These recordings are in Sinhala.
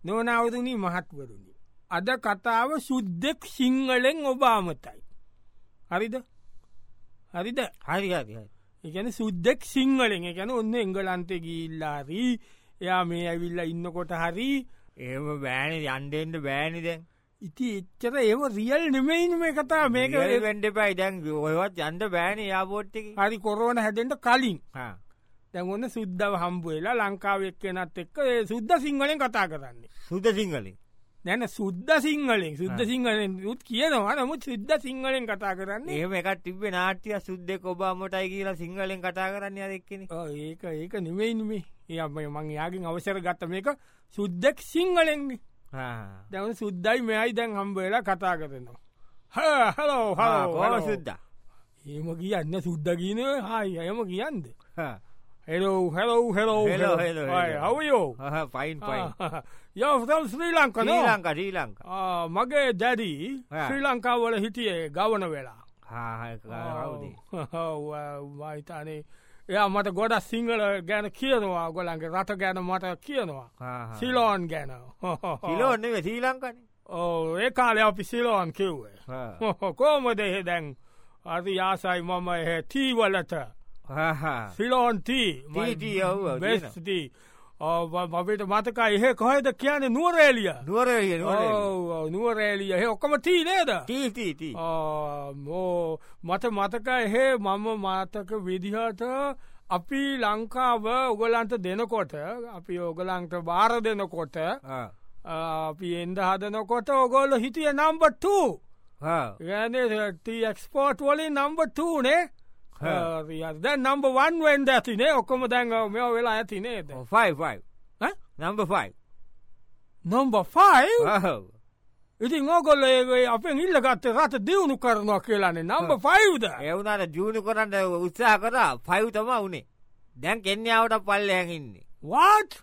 නොනවතුනි මහත්වරුණි. අද කතාව සුද්දෙක් සිංහලෙන් ඔබ අමතයි. හරිද හරිද හරි එකන සුද්දෙක් සිංහලෙන් එකන ඔන්න එංගලන්තෙ ගිල්ලාරී එයා මේ ඇවිල්ල ඉන්නකොට හරි ඒම බෑන යන්ඩෙන්ට බෑනි දැන් ඉති එච්චර ඒම රියල් නෙමයින් මේ කතා මේක වෙන්ඩ පයි දැන් ඔයවත් යන්ඩ බෑන යාපෝට්ටක හරි කොරුවන හැදෙන්ට කලින් හා දැන් ඔන්න සුද්දව හම්බුවෙලා ලංකාවක් කෙනත් එක්ක සුද්ද සිංහලෙන් කතා කරන්නේ සුද සිංහලින් දැන සුද්ද සිංහලෙන් සුද්ද සිංහලෙන් යුත් කියනවා නමුත් සුද්ද සිංහලෙන් කතා කරන්නේ ඒම එකක් තිබේ නාට්‍ය සුද්දෙක් ඔබා මොටයි කියලා සිංහලෙන් කතා කරන්න අදක්කෙන ඒක නෙමයිනුමේ ඒ මං යාගෙන් අවසර ගත්ත මේක සුද්දෙක් සිංහලෙන්න්නේ දැවන සුද්දයි මෙයයි දැන් හම්බවෙලා කතා කරනවා හලෝ හෝ සුද්ද ඒම කියන්න සුද්ද කියන හයි අයම කියන්ද හෙලෝ හවයෝ පයින් පයි යවතම් ශ්‍රී ලංකන ශ්‍රී ලංක මගේ දැඩී ශ්‍රී ලංකාවල හිටියේ ගවන වෙලා වයිතානේ එයා මට ගොඩ සිංහල ගැන කියනවා ගොලන්ගේ රට ගැන මට කියනවා සිලෝන් ගැන සිලෝන්න ශ්‍රී ලංකන ඒ කාලය අපි සිලෝන් කිව්වේ කෝමද එහෙ දැන් අති යාසයි මම එහ තීවලට සිලෝන් බෙස්ටී මට මතකා එහෙ කොහෙද කියන නුවරේලිය නුවරේලිය එහෙ ඔක්කම තී නේද මට මතකා එහෙ මම මාතක විදිහට අපි ලංකාව ඔගලන්ට දෙනකොට අපි ඔගලන්ට බාර දෙනකොට අපි එන්ඩ හදනකොට ඔගොල්ල හිටිය නම්බ 2 එක්ස්පෝට් වලින් නම්බ 2 නේ දැ නම්බ 1 වෙන්ඩ ඇතිනේ ඔක්කොම දැන් මෙ වෙලා ඇතිනේ නම්බ 5 නම්බ 5 ඉතින් ඕගොල්ල ඒ අපෙන් ඉල්ලගත්ත රට දියුණු කරනවා කියලානේ නම්බ 5ද එවුනට ජූණු කරන්න උත්සා කර 5 තම වනේ දැන් කෙන්යාවට පල්ලයන් ඉන්නේ වාට්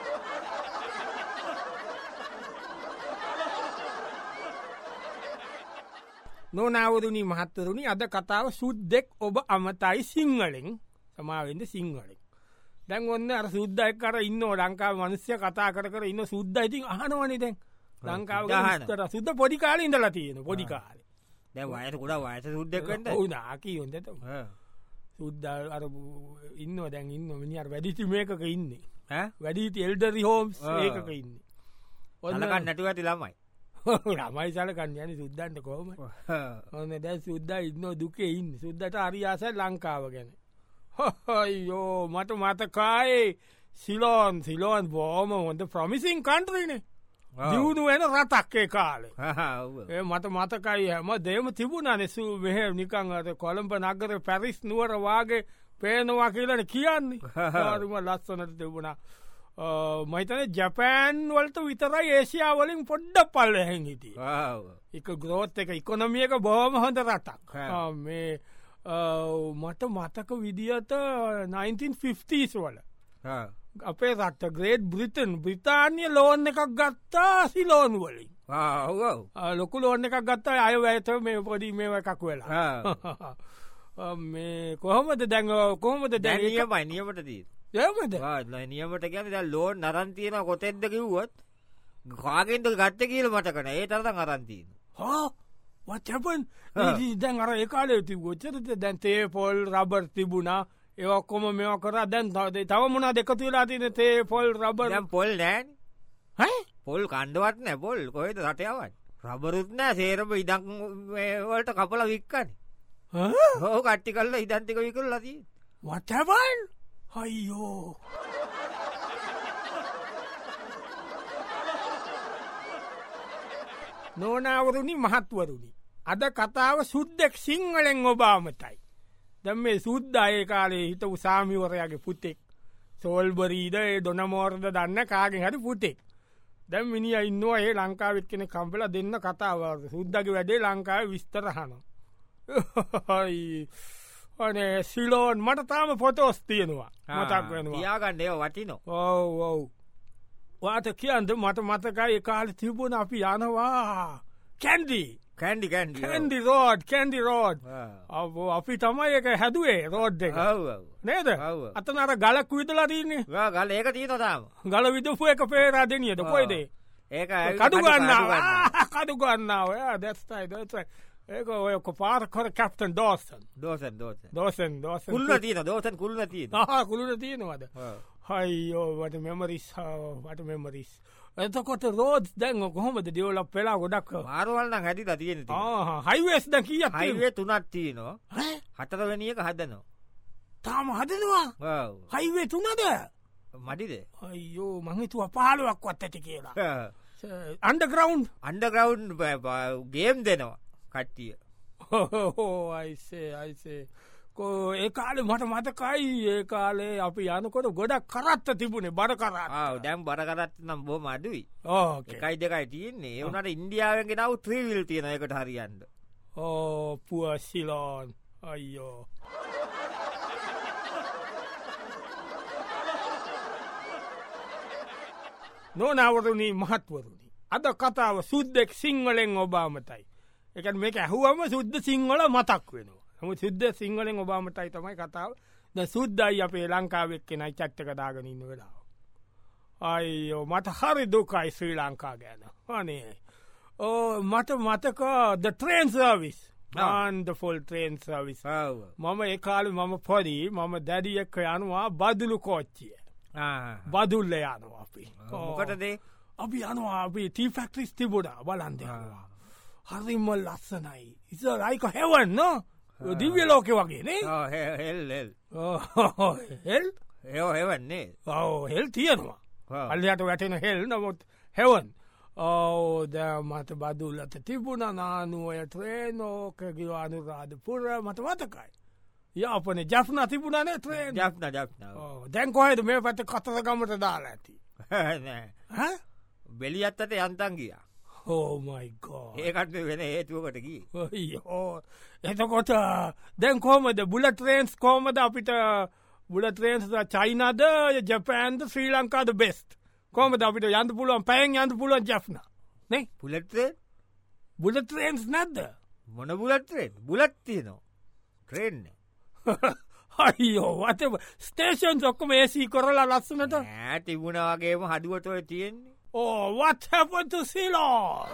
නොනවරුණි මහත්තරුණි අද කතාව සුද්දෙක් ඔබ අමතයි සිංහලෙන් සමාවෙන්ද සිංහලෙන් දැන් ඔන්න අර සුද්දයි කර ඉන්න ලංකාව මනුස්්‍ය කතා කර ඉන්න සුද්ද ඉතින් අහනවනි දැන් ලංකාව සුද්ද පොඩිකාල ඉඳලා තියෙන පොඩිකාල දැ වයට කුඩ වයස සුද්දකට නාකී හොඳට සුද්ද අර ඉන්න දැන් ඉන්න මිනිියර වැඩිති මේකක ඉන්නේ වැඩීති එල්ඩරි හෝම්ස් ඒකක ඉන්න ඔන්නකන්න නැටුව ඇති ළමයි ළමයි සලකන්න යන සුද්දන්ට කොහොම ඔන්න දැ සුද්ද ඉන්න දුකේ ඉන්න සුද්දට අරියාස ලංකාව ගැන හොයෝ මට මතකායේ සිලෝන් බෝම හොඳ ප්‍රමිසින් කන්ට්‍රීනේ දියුණු වෙන රටක්කේ කාලේ ඒ මට මතකයි හැම දේම තිබුණ නෙසු මෙහ නිකංට කොළඹ නගර පැරිස් නුවර වාගේ පේනවා කියලන කියන්නේ රුම ලස්සනට තිබුණා මහිතන ජැපෑන් වලට විතරයි ඒසියාවලින් පොඩ්ඩ පල්ල හැන් හිටිය එක ග්‍රෝත් එක ඉකොනමියක බෝම හොඳ රටක් මේ මට මතක විදිහට 1950s වල අපේ රට ග්‍රේඩ් බ්‍රිටන් බ්‍රිතාන්‍ය ලෝන් එකක් ගත්තා සිලෝන් වලින් ලොකු ලෝන් එකක් ගත්තා අය වැත මේ පොඩි මේ එකක් වෙලා මේ කොහොමද දැන් කොහොමද දැනියමයි නියමට දී ඒමද නියමට ගැන ද ලෝන් නරන්තියන කොතෙන්ද කිව්වොත් කාගෙන්ට ගත්ත කියල මට කන ඒ තරතන් අරන්තිීන වචපන් දැන් අර ඒකාලේ ති ගොච්චරත දැන් තේ පොල් රබර් තිබුණා ඒකොම මෙ කර දැන් තව මුණනා දෙකතු වෙලා තින තේ පොල් රබර් පොල් නෑන් පොල් කණ්ඩුවත් නෑ පොල් කොහෙද රටයවත් රබරුත් නෑ සේරම ඉඩක් වලට කපල වික්කන හෝ කට්ටි කල්ල ඉදන්තික විකර ලදී වචබන් අයියෝ නොනවරුණි මහත්වරුණි අද කතාව සුද්දෙක් සිංහලෙන් ඔබාමතයි දැම් මේ සුද්දාය කාලේ හිත උසාමිවරයාගේ පුතෙක් සෝල්බරීද දොනමෝර්ද දන්න කාගෙන් හරි පුතෙක් දැම් මිනි ඉන්නවා ඒ ලංකාවත් කෙන කම්පල දෙන්න කතාව සුද්දගේ වැඩේ ලංකාව විස්තරහන අනේ සිලෝන් මට තාම පොතෝස් තියෙනවා මතක් වෙනවා යාගන්නය වටින ඔව් වාට කියන්ද මට මතකයි කාල තිබුණ අපි යනවා කැන්ඩි රෝඩ් අපි තමයි එක හැදුවේ රෝඩ් එක නේද අතනර ගලක් විදලා තින්නේ ගල ඒක තිීනතාව ගල විදපු එක පේරාදනියද කොයිදේ ඒක කඩු ගන්නාව දැස්තයි ඒක ඔය පාර කර කැප්ටන් දෝසන් කුල්ල තියන දෝසන් කුල්ල තිය කුළුට තියෙනවද හයිෝ වට මෙමරිස් එතකොට රෝඩ් දැන් කොහොමද දියවලක් පෙලා ගොඩක් මාරුවල්න්න හැටි තියෙන හයිවස් ද කිය හයිවේ තුනත් තියනවා හතරවැනියක හදනවා තාම හදනවා හයිවේ තුනද මඩිද අයියෝ මංහිතුව පාලුවක් වත් ඇති කියලා අන්ඩග්‍රවන්් ගේම් දෙනවා කට්ටිය හෝ අයිසේ කෝ ඒ කාලෙ මට මතකයි ඒ කාලේ අපි යනකොට ගොඩක් කරත්ත තිබුණේ බර කරා දැම් බර කරත් නම් බෝ මඩුයි එකයි දෙකයි තියන්නේ ඒවනට ඉන්දියාවෙන් ගෙනව ත්‍රීවිල් තියෙන එකට හරියන්න පුවසිලෝන් අයියෝ නොනවරුණී මහත්වරුණි අද කතාව සුද්දෙක් සිංහලෙන් ඔබාමතයි එක මේක ඇහුවම සුද්ද සිංහල මතක් වෙනවා හම සුද්ද සිංහලෙන් ඔබාමටයි තමයි කතාව ද සුද්දයි අපේ ලංකාවෙක් කෙනයි චට්ටක දාගනන්න වෙලා අයියෝ මට හරි දුකයි ශ්‍රී ලංකා ගැන අනේ මට මතක ද ට්‍රේන් සර්විස් ආන්ඩෆොල් ට්‍රේන් සර්විස් මම ඒකාල මම පොඩි මම දැඩියෙක්ක යනවා බදුලු කෝච්චිය බදුල්ල යනවා අපි මොකටදේ අපි යනවා අපි ටී ෆැක්ටරිස් තිබුණා බලන්දවා හරිම ලස්සනයි ඉස රයික හෙවන්න දිව්‍ය ලෝකෙ වගේනේ හෙල් හෙවන්නේ හෙල් තියෙනවා අල්ලයට වැටෙන හෙල් නමුත් හෙවන් ද මත බදුල්ලත තිබුණ නානුවය ට්‍රේනෝකගව අනුරාධ පුර මත මතකයි යාපන ජප්න තිබුණනේ ට්‍රේන් දැන් කොහෙද මේ පත කතර ගමට දාලා ඇති බෙලි අත්තට යන්තන් ගිය හෝමයිකෝ ඒකට වෙන හේතුවකට ගී එතකොට දැන් කෝමද බුල ට්‍රේන්ස් කෝමද අපිට බුල ට්‍රේන්ස් චයිනද ජපෑන්ද ශ්‍රී ලංකාද බෙස්ට කෝමද අපිට යන්ද පුළුවන් පැයෙන් යන්ද පුළුවන් ජප්න නේ පුලට්‍රේ බුල ට්‍රේන්ස් නැද්ද මොන බුලත්‍රේ බුලත් තියනවා ට්‍රේන්නේ අයියෝ වත ස්ටේෂන් ඔක්කොම ඒසී කොරලා ලස්සනට තිබුණවාගේම හදුවටොය තියෙන්නේ what happened to Ceylon?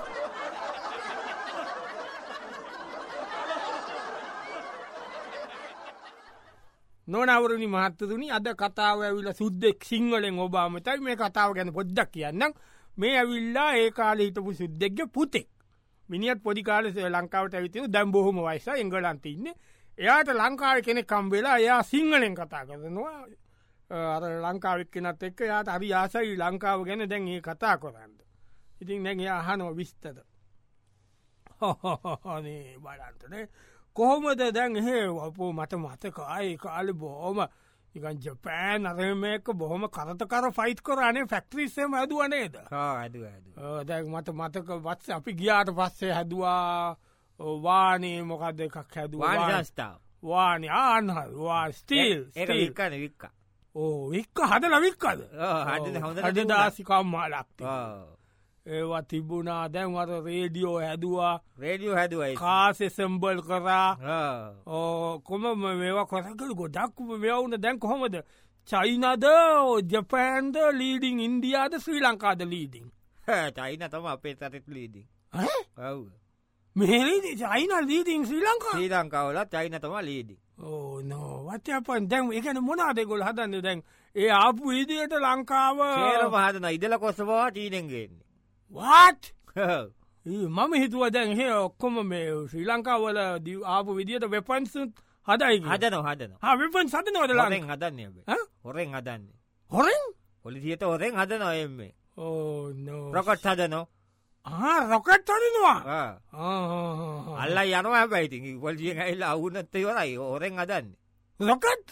නොනවරණි මහත්තතුනි අද කතාව ඇවිල සුද්දෙක් සිංහලෙන් ඔබාමතයි මේ කතාව ගැන පොද්දක් කියන්නම් මේ ඇවිල්ලා ඒ කාල හිටපු සුද්දෙක්ගේ පුතෙක් මිනිියත් පොඩිකාලෙ ලංකාවට ඇවිතින දැම් බොහොම වයිස එංගලන්තින්න එයාට ලංකාව කෙනෙ කම්බෙලා එයා සිංහලෙන් කතා කරනවා අර ලංකාවක් කෙනත් එක්ක යාට අරි ආසයි ලංකාව ගැන දැන් ඒ කතා කොරන්න ඉතින් දැන් එයා අහනව විස්තද හොනේ බලන්තනේ කොහොමද දැන් ඒ වපෝ මට මතකයි කාලෙ බොහොම ඉකන් ජපෑන් අරමයක බොහොම කරතකර ෆයිට් කරනේ ෆැක්ටරිස්සේම හැදුවනේද දැන් මට මතක වත්ස අපි ගියාට පස්සේ හැදවා වානේ මොකක්ද එකක් හැදවා වාන ආන්හවා ස්ටීල් ඒකන වික්ක වික්ක හදල වික්කද හදදාසිකම්මා ලක්ත ඒවා තිබුණා දැන් අත රේඩියෝ හැදවා කාසෙ සම්බල් කරා කොම මේවා කොසකල ගොඩක්ම මෙවුන දැන් කොහොමද චයිනද ජපෑන්ද ලීඩිං ඉන්ඩියාද ශ්‍රී ලංකාද ලීඩිං චයින තම අපේ තරත් ලීඩිං මෙහි චයින ලීඩිං ශ්‍රී ලංකාවල චයින තම ලීඩිං වත්යපන් දැන් එකන මොනාදෙකොල් හදන්න දැන් ඒ ආපු ඉදියට ලංකාව පහදන ඉදල කොස්සවා චීනෙන්ගේන්නේ වාත් මම හිතුව දැන් හ ඔක්කොම මේ ශ්‍රී ලංකාවල ආපු විදියට වෙපන්සුත් හදයි හදන වෙපන් සදනවද ලෙන් හදන්නේ හොරෙන් හදන්නේ හොරෙන් පොලිසියට හොරෙන් හදන එම්මේ රොකට් හදනෝ රොකට් හදනවා අල්ල යනවා පැයිති පොලිසිය ඇල්ල අවුනත්ත වරයි හොරෙන් හදන්නේ රොකට්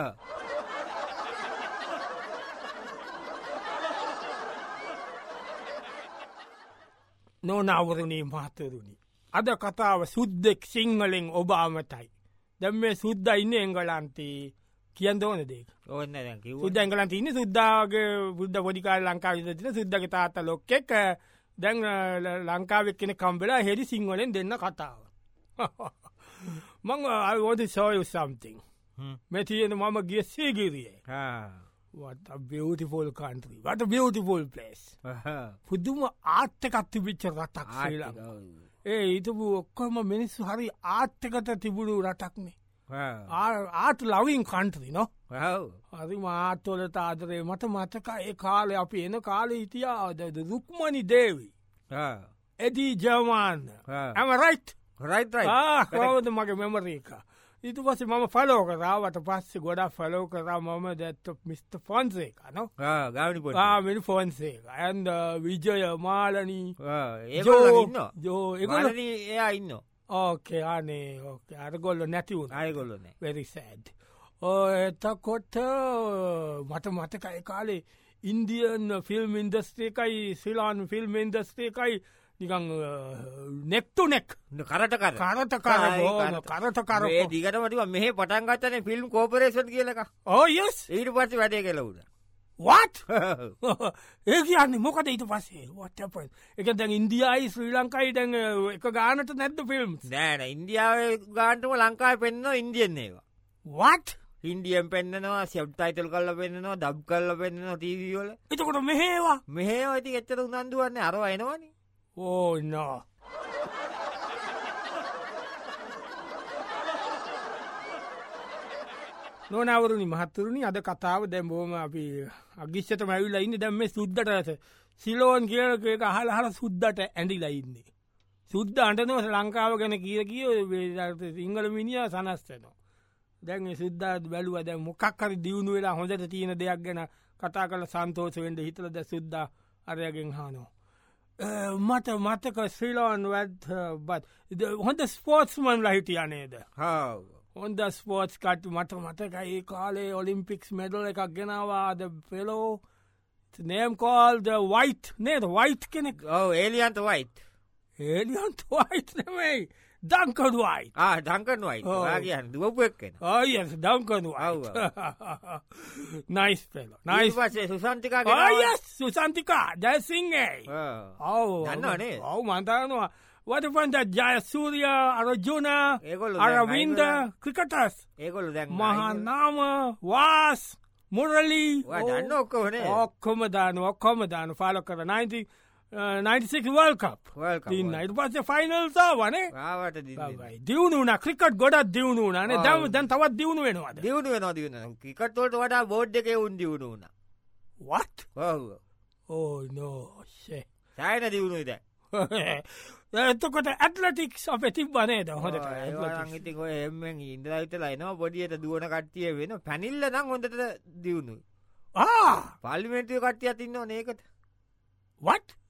නොනවරණී මහතරුණි අද කතාව සුද්දෙක් සිංහලෙන් ඔබාමතයි දැම් මේ සුද්ද ඉන්න එංගලන්තේ කියන්න ඕන දෙක ඔන්න සුද්ද එංගලන්ත ඉන්න සුද්දාගේ බුද්ධ පොඩිකාර ලංකාව තින සුද්දක තාත ලොක්කෙක් දැන් ලංකාවෙක් කෙන කම්බෙලා හෙරි සිංහලෙන් දෙන්න කතාව මං අවෝද සෝය සම්තිං මෙතියෙන මම ගිය Sigiriya what a beautiful country. What a beautiful place. පුදුම ආර්ට් එකක් තිබිච්ච රටක් ශ්‍රී ලංකාව. හිටපු ඔක්කොම මිනිස්සු හරි ආර්ට් එකට තිබුණු රටක්නේ. ආර්ට් ලවින් කන්ට්‍රි නෝ. හරිම ආර්ට් වලට ආදරේ. මට මතකයි ඒ කාලේ අපි එන කාලේ හිටියා Rukmani Devi. Eddie German. am I right? right. කොහොමද මගේ මෙමරි එක. ඊට පස්සේ මම ෆලෝ කරාවට පස්සේ ගොඩක් ෆලෝ කරා මම that Mr. Fonseca no mini Fonseca and විජය මාලනී එයා ඉන්න ඕකේ අනේ ඕකේ අරගොල්ලෝ නැති වුණා අයගොල්ලෝ නෑ very sad එතකොට මට මතකයි කාලේ ඉන්දියන් ෆිල්ම් ඉන්ඩස්ට්‍රි එකයි ශ්‍රී ලංකන් ෆිල්ම් ඉන්ඩස්ට්‍රි එකයි නිකන් නෙක් ටු නෙක් කරට කර ඒ දිගටම මෙහෙ පටන් ගත්තනේ ෆිල්ම් කෝපරේෂන් කියලා එකක්. Oh yes. ඊට පස්සේ වැඩේ කියලා උනා. What? ඒ කියන්නේ මොකද ඊට පස්සේ? What happened? ඒක දැන් ඉන්දියායි ශ්‍රී ලංකාවයි දැන් එක ගානට නැද්ද ෆිල්ම්ස්? නෑ ඉන්දියාවේ ගානටම ලංකාවේ පෙන්නනවා ඉන්දියන් ඒවා. What? ඉන්දියන් පෙන්නනවා සබ්ටයිටල් කරලා පෙන්නනවා ඩබ් කරලා පෙන්නනවා ටීවී වල. එතකොට මෙහෙවා ඉතින් එච්චර උනන්දුවක් නෑ අරව එනවනේ. Oh no. නොනවරුණි මහත්තුරුණි අද කතාව දැන් බොහොම අපි අගිස්සටම ඇවිල්ලා ඉන්නේ දැන් මේ සුද්දට සිලෝන් කියන එක අහලා සුද්දට ඇඳිලා ඉන්නේ. සුද්ද අඬනවා ලංකාව ගැන කිය සිංහල මිනිහා සනස් වෙනවා. දැන් මේ සුද්දා බැලුවා දැන් මොකක් හරි දියුණු වෙලා හොඳට තියෙන දෙයක් ගැන කතා කරලා සන්තෝෂ වෙන්න හිතලා දැන් සුද්දා අරයගෙන් අහනවා. මට මතක ශ්‍රීලෝන් වැත් බත් හොඳ ස්පෝර්ට්ස්මන් ලහිටියා නේද? හොඳ ස්පෝර්ට්ස් කට්ටි මට මතකයි ඒ කාලේ ඔලිම්පික්ස් මෙඩල් එකක් ගෙනාවා the fellow name called white නේද? white කෙනෙක්. එලියන්ට් white නෙමෙයි Duncan White. Duncan White. ඔයා කියන්නේ දුවපු එක්කනේ. yes Duncan White. nice fellow. nice. ඊට පස්සේ සුසන්තිකා yes Susantika Jayasinghe. දන්නවනේ. මම දන්නවා. What about that Jayasuriya, Arjuna, Aravinda, cricketers? ඒගොල්ලෝ දැන් Mahanama, Was, Murali. ඔක්කොම දාන follow කරලා 96 World Cup. ඊට පස්සේ ෆයිනල්ස් ආවනේ. දියුණු වුණා ක්‍රිකට් ගොඩක් දියුණු වුණානේ. දැන් තවත් දියුණු වෙනවද? දියුණු වෙනවා. ක්‍රිකට් වලට වඩා බෝඩ් එකේ උන් දියුණු වුණා. What? Oh no shit. සායන දියුණුයි දැන්. එතකොට ඇත්ලටික්ස් අපේ තිබ්බා නේද? හොඳට. ඒවා ඉතින් ඔය එම්ෙන් ඉඳලා හිටලා එනවා පොඩියට දුවන කට්ටිය වෙන පැනිල්ල නම් හොඳට දියුණුයි. පාර්ලිමේන්තුවේ කට්ටියත් ඉන්නවනේ ඒකට. What?